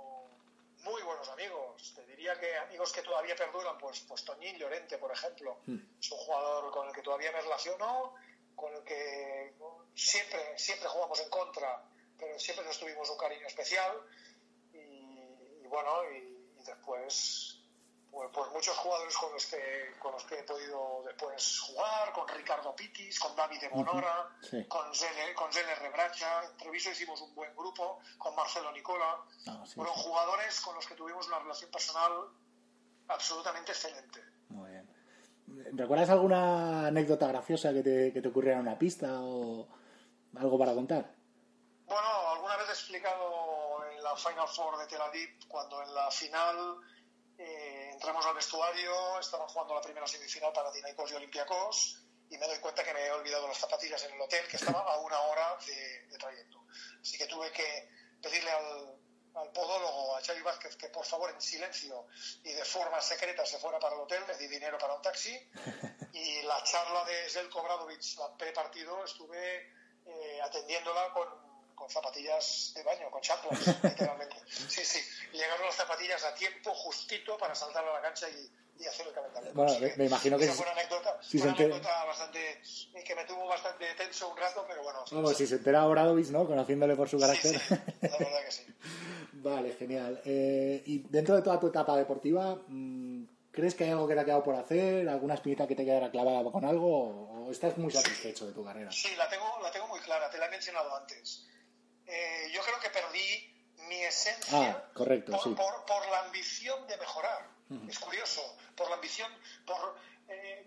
muy buenos amigos. Te diría que amigos que todavía perduran, pues, pues Toñín Llorente, por ejemplo, mm. es un jugador con el que todavía me relaciono, con el que siempre, siempre jugamos en contra, pero siempre nos tuvimos un cariño especial, y, y bueno, y, y después pues, pues muchos jugadores con los que con los que he podido después jugar, con Ricardo Pitis, con David de Bonora, uh-huh. sí. con Zele, con Zele Rebracha. En Treviso hicimos un buen grupo, con Marcelo Nicola. Oh, sí, fueron sí. jugadores con los que tuvimos una relación personal absolutamente excelente. Muy bien. ¿Recuerdas alguna anécdota graciosa que te, que te ocurriera en una pista o algo para contar? Bueno, alguna vez he explicado en la Final Four de Tel Aviv, cuando en la final eh, entramos al vestuario, estaban jugando la primera semifinal para Panathinaikos y Olympiacos, y me doy cuenta que me he olvidado las zapatillas en el hotel, que estaba a una hora de, de trayecto. Así que tuve que pedirle al, al podólogo, a Xavi Vázquez, que por favor en silencio y de forma secreta se fuera para el hotel, le di dinero para un taxi, y la charla de Željko Obradović, la pre-partido, estuve eh, atendiéndola con con zapatillas de baño, con chanclas, literalmente. Sí, sí. Llegaron las zapatillas a tiempo justito para saltar a la cancha y, y hacer el calentamiento. Bueno, me, me imagino que... Esa fue una anécdota, si fue una anécdota bastante... que me tuvo bastante tenso un rato, pero bueno... Vamos, sí, si se entera Obradović, ¿no? Conociéndole por su carácter. Sí, sí, la verdad que sí. Vale, genial. Eh, y dentro de toda tu etapa deportiva, ¿crees que hay algo que te ha quedado por hacer? ¿Alguna espinita que te quedara clavada con algo? ¿O estás muy satisfecho de tu carrera? Sí, la tengo, la tengo muy clara, te la he mencionado antes. Eh, yo creo que perdí mi esencia ah, correcto, por, sí. por, por la ambición de mejorar. Uh-huh. Es curioso, por la ambición, por eh,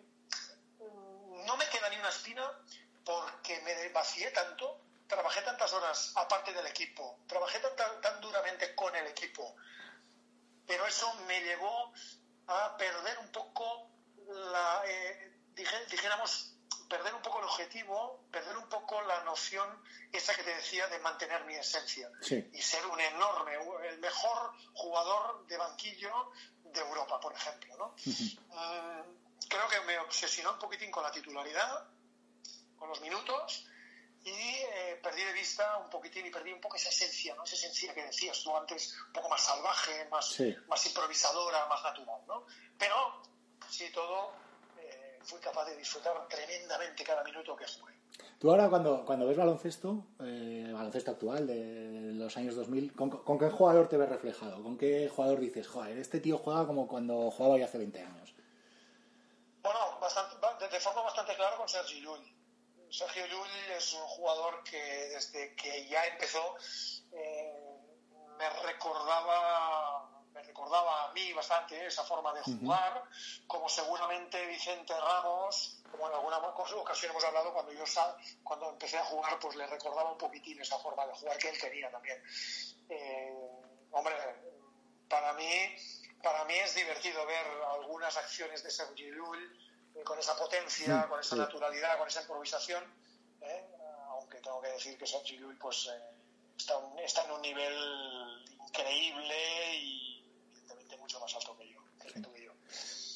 no me queda ni una espina porque me vacié tanto, trabajé tantas horas aparte del equipo, trabajé tan, tan, tan duramente con el equipo, pero eso me llevó a perder un poco la, eh, dije, dijéramos, perder un poco el objetivo, perder un poco la noción esa que te decía de mantener mi esencia, sí. y ser un enorme, el mejor jugador de banquillo de Europa, por ejemplo, ¿no? Uh-huh. Mm, creo que me obsesionó un poquitín con la titularidad, con los minutos, y eh, perdí de vista un poquitín y perdí un poco esa esencia, ¿no? Esa esencia que decías tú antes, un poco más salvaje, más, sí. más improvisadora, más natural, ¿no? Pero, sí, todo... fui capaz de disfrutar tremendamente cada minuto que jugué. Tú ahora cuando, cuando ves baloncesto, eh, baloncesto actual de los años dos mil, ¿con, ¿con qué jugador te ves reflejado? ¿Con qué jugador dices, joder, este tío juega como cuando jugaba ya hace veinte años? Bueno, bastante, de forma bastante clara con Sergi Llull. Sergio Llull es un jugador que desde que ya empezó eh, me recordaba... me recordaba a mí bastante esa forma de jugar, uh-huh. como seguramente Vicente Ramos, como en alguna ocasión hemos hablado, cuando yo cuando empecé a jugar, pues le recordaba un poquitín esa forma de jugar que él tenía también. Eh, hombre, para mí, para mí es divertido ver algunas acciones de Sergi Llull eh, con esa potencia, sí, con esa sí. naturalidad, con esa improvisación, eh, aunque tengo que decir que Sergi Llull pues, eh, está, un, está en un nivel increíble y mucho más alto que yo, que sí. tuve yo.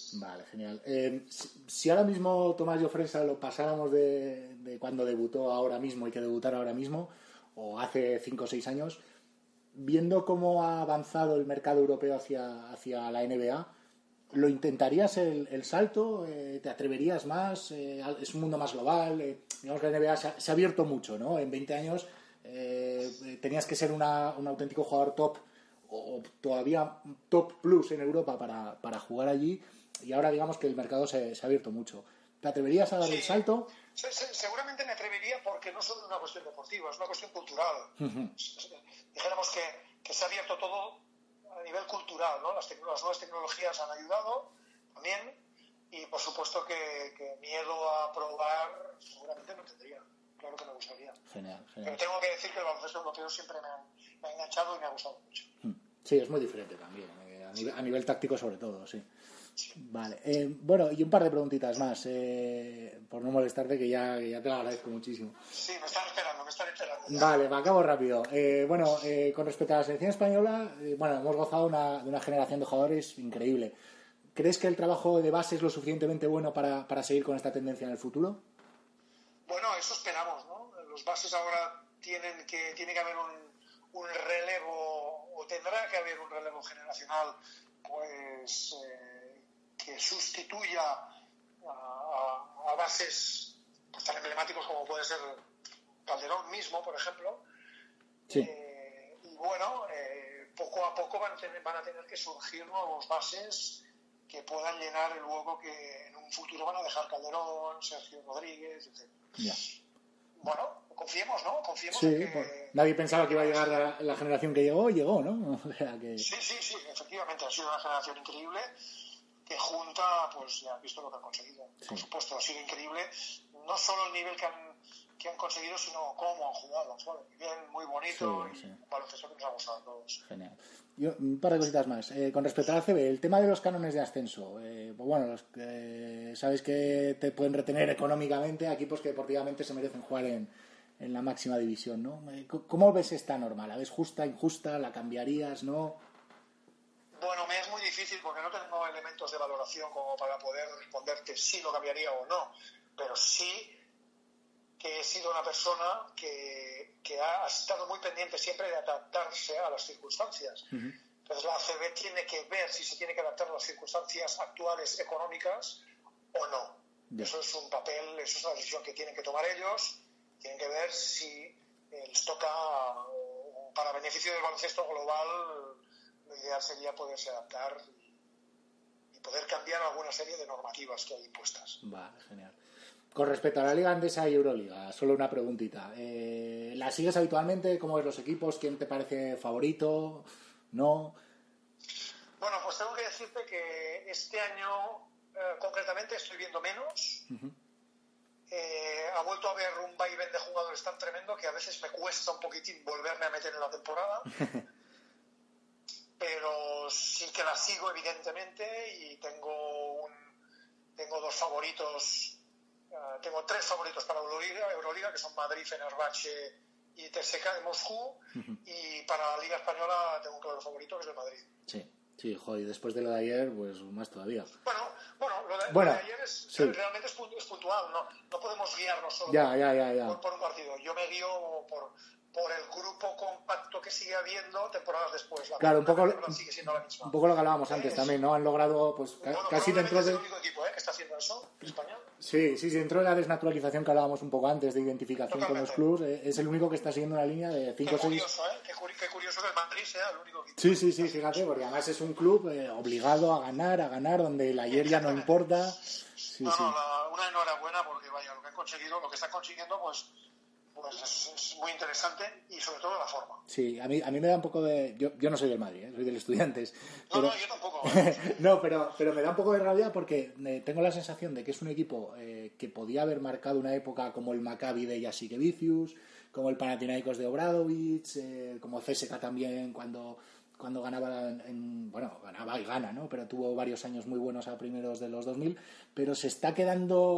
Vale, genial. Eh, si, si ahora mismo Tomás Llofresa lo pasáramos de, de cuando debutó ahora mismo y que debutara ahora mismo, o hace cinco o seis años, viendo cómo ha avanzado el mercado europeo hacia, hacia la N B A, ¿lo intentarías el, el salto? Eh, ¿Te atreverías más? Eh, ¿Es un mundo más global? Eh, digamos que la N B A se ha, se ha abierto mucho, ¿no? En veinte años eh, tenías que ser una, un auténtico jugador top o todavía top plus en Europa para, para jugar allí, y ahora digamos que el mercado se, se ha abierto mucho. ¿Te atreverías a dar Sí, el salto? se, se, seguramente me atrevería porque no solo es una cuestión deportiva, es una cuestión cultural. Uh-huh. Dijéramos que, que se ha abierto todo a nivel cultural, ¿no? Las, las nuevas tecnologías han ayudado también, y por supuesto que, que miedo a probar seguramente no tendría. Claro que me gustaría. Genial, genial. Pero tengo que decir que el baloncesto europeo siempre me ha, me ha enganchado y me ha gustado mucho. Sí, es muy diferente también, eh, a, nivel, a nivel táctico sobre todo, sí. Vale, eh, bueno, y un par de preguntitas más, eh, por no molestarte, que ya, que ya te lo agradezco muchísimo. Sí, me están esperando, me están esperando. Vale, me acabo rápido. Eh, bueno, eh, con respecto a la selección española, eh, bueno, hemos gozado una, de una generación de jugadores increíble. ¿Crees que el trabajo de base es lo suficientemente bueno para, para seguir con esta tendencia en el futuro? Bueno, eso esperamos, ¿no? Los bases ahora tienen que, tiene que haber un, un relevo, o tendrá que haber un relevo generacional, pues eh, que sustituya a, a, a bases pues, tan emblemáticos como puede ser Calderón mismo, por ejemplo. Sí. Eh, y bueno, eh, poco a poco van a, tener, van a tener que surgir nuevos bases que puedan llenar el hueco que en un futuro van a dejar Calderón, Sergio Rodríguez, etcétera. Ya. Bueno, confiemos, ¿no? Confiemos Sí, en que... pues, nadie pensaba que iba a llegar la, la generación que llegó, llegó, ¿no? O sea que... Sí, sí, sí, efectivamente, ha sido una generación increíble que junta, pues ya has visto lo que han conseguido. Sí. Por supuesto, ha sido increíble, no solo el nivel que han, que han conseguido, sino cómo han jugado. Bueno, bien, muy bonito, Sí, y sí. un baloncesto que nos ha gustado a todos. Genial. Yo, un par de cositas más. Eh, con respecto a la A C B, el tema de los cánones de ascenso. Eh, pues bueno, los que sabes que te pueden retener económicamente a equipos que deportivamente se merecen jugar en, en la máxima división, ¿no? Eh, ¿Cómo ves esta norma? ¿La ves justa, injusta? ¿La cambiarías, no? Bueno, me es muy difícil porque no tengo elementos de valoración como para poder responderte si lo cambiaría o no, pero sí que he sido una persona que, que ha estado muy pendiente siempre de adaptarse a las circunstancias. Uh-huh. Entonces la A C B tiene que ver si se tiene que adaptar a las circunstancias actuales económicas o no. Yeah. Eso es un papel, eso es una decisión que tienen que tomar ellos, tienen que ver si eh, les toca, uh, para beneficio del baloncesto global, lo ideal sería poderse adaptar y, y poder cambiar alguna serie de normativas que hay impuestas. Vale, genial. Con respecto a la Liga Endesa y Euroliga, solo una preguntita. Eh, ¿La sigues habitualmente? ¿Cómo ves los equipos? ¿Quién te parece favorito? ¿No? Bueno, pues tengo que decirte que este año eh, concretamente estoy viendo menos. Uh-huh. Eh, ha vuelto a haber un vaivén de jugadores tan tremendo que a veces me cuesta un poquitín volverme a meter en la temporada. Pero sí que la sigo evidentemente y tengo un, tengo dos favoritos. Uh, tengo tres favoritos para Euroliga, Euroliga, que son Madrid, Fenerbahce y T S K de Moscú. Uh-huh. Y para la Liga Española tengo un claro favorito, que es el Madrid. Sí, sí, joder, después de lo de ayer, pues más todavía. Bueno, bueno, lo de, bueno, lo de ayer es, sí. realmente es, es puntual, no, no podemos guiarnos solo ya, ya, ya, ya. Por, por un partido. Yo me guío por, por el grupo compacto que sigue habiendo temporadas después. La claro, un poco, sigue siendo la misma. Un poco lo que hablábamos antes es, también, ¿no? Han logrado, pues, bueno, casi dentro de... es el único equipo ¿eh? que está haciendo eso, España. Sí, sí, sí, dentro de la desnaturalización que hablábamos un poco antes de identificación Totalmente. Con los clubes, eh, es el único que está siguiendo una línea de cinco o seis... Curioso, ¿eh? Qué, curi- qué curioso que el Madrid sea el único equipo. Sí, sí, sí, fíjate, porque además es un club eh, obligado a ganar, a ganar, donde el ayer ya no importa. Sí, no, sí. no, la, una enhorabuena porque, vaya, lo que han conseguido, lo que están consiguiendo, pues... pues es, es muy interesante y sobre todo la forma. Sí, a mí, a mí me da un poco de... Yo, yo no soy del Madrid, ¿eh? Soy del Estudiantes. Pero... No, no, yo tampoco. ¿eh? no, pero, pero me da un poco de rabia porque eh, tengo la sensación de que es un equipo eh, que podía haber marcado una época como el Maccabi de Jasikevicius, como el Panathinaikos de Obradovic, eh, como C S K también cuando... cuando ganaba, en, bueno, ganaba y gana, ¿no? Pero tuvo varios años muy buenos a primeros de los dos mil, pero se está quedando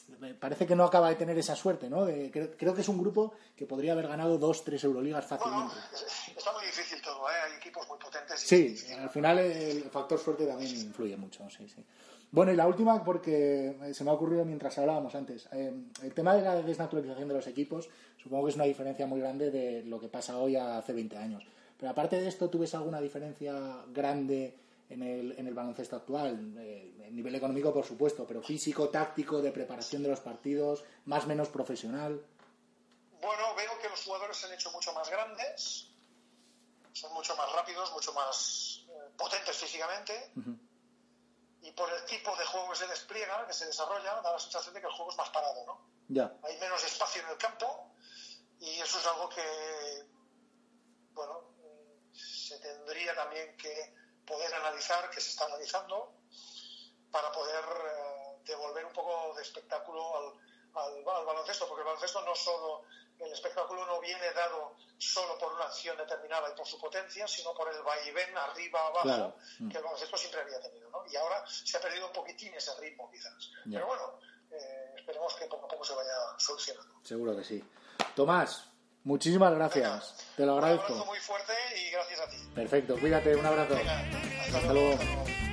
me parece que no acaba de tener esa suerte, ¿no? De, creo, creo que es un grupo que podría haber ganado dos, tres Euroligas fácilmente. Bueno, está muy difícil todo, ¿eh? Hay equipos muy potentes. Y sí, al final el factor suerte también influye mucho, sí, sí. Bueno, y la última, porque se me ha ocurrido mientras hablábamos antes. Eh, el tema de la desnaturalización de los equipos, supongo que es una diferencia muy grande de lo que pasa hoy a hace veinte años. Pero aparte de esto, ¿tú ves alguna diferencia grande en el, en el baloncesto actual? Eh, a nivel económico, por supuesto, pero físico, táctico, de preparación de los partidos, más o menos profesional. Bueno, veo que los jugadores se han hecho mucho más grandes, son mucho más rápidos, mucho más eh, potentes físicamente. Uh-huh. Y por el tipo de juego que se despliega, que se desarrolla, da la sensación de que el juego es más parado, ¿no? Ya. Hay menos espacio en el campo y eso es algo que, bueno, se tendría también que poder analizar, que se está analizando, para poder eh, devolver un poco de espectáculo al, al, al baloncesto, porque el baloncesto no solo, el espectáculo no viene dado solo por una acción determinada y por su potencia, sino por el vaivén arriba abajo, claro. que el baloncesto siempre había tenido, ¿no? Y ahora se ha perdido un poquitín ese ritmo quizás. Yeah. Pero bueno, eh, esperemos que poco a poco se vaya solucionando. Seguro que sí. Tomás, muchísimas gracias. Venga, te lo agradezco. Un abrazo muy fuerte y gracias a ti. Perfecto, cuídate, un abrazo. Venga, hasta, hasta luego. luego. Hasta luego.